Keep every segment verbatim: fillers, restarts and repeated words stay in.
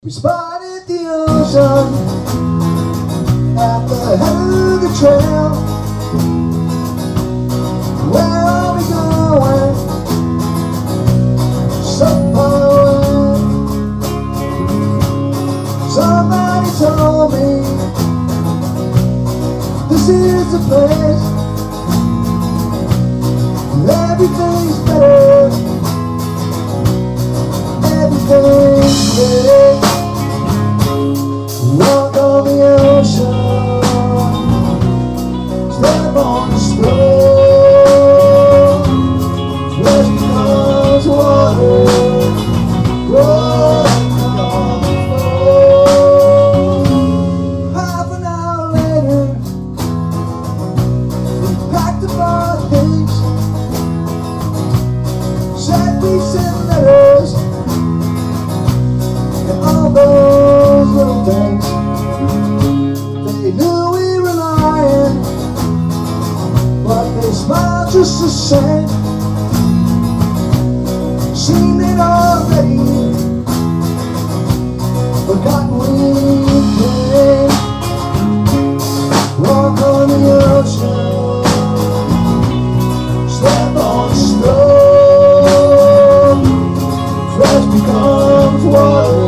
We spotted the ocean at the head of the trail. Where are we going? So far away. Somebody told me this is the place. Everything's better. Everything's better. Walk on the ocean, step on the stone. Flesh becomes water, blood becomes bone. Half an hour later, we packed up our things, said we sent letters, and all those little things. They knew we were lying, but they smiled just the same. Seemed they'd already forgotten we came. Walk on the ocean, step on the stone. Flesh becomes water.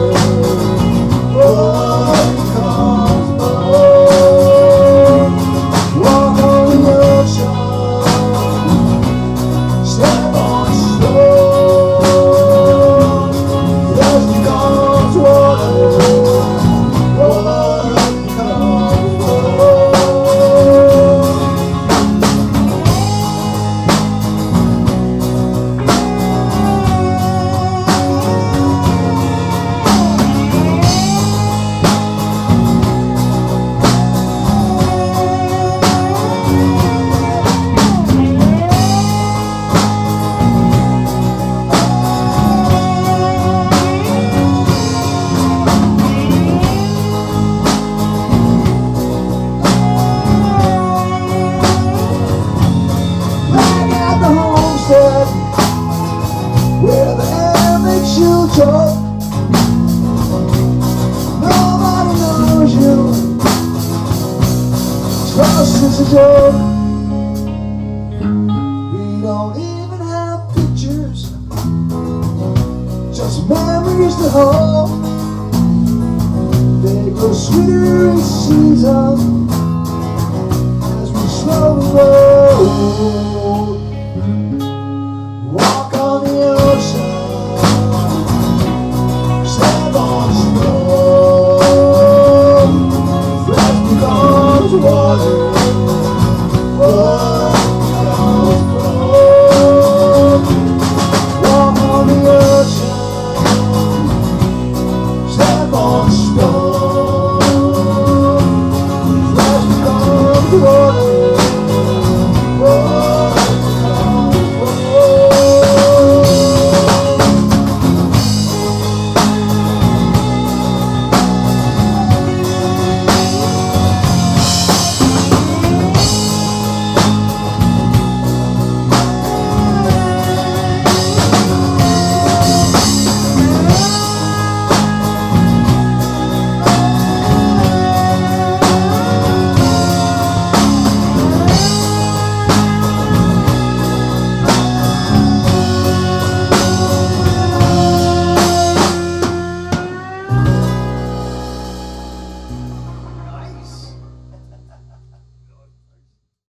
Where the air makes you choke. Nobody knows you. Trust is a joke. We don't even have pictures, just memories to hold. They grow sweeter each season as we slowly roll.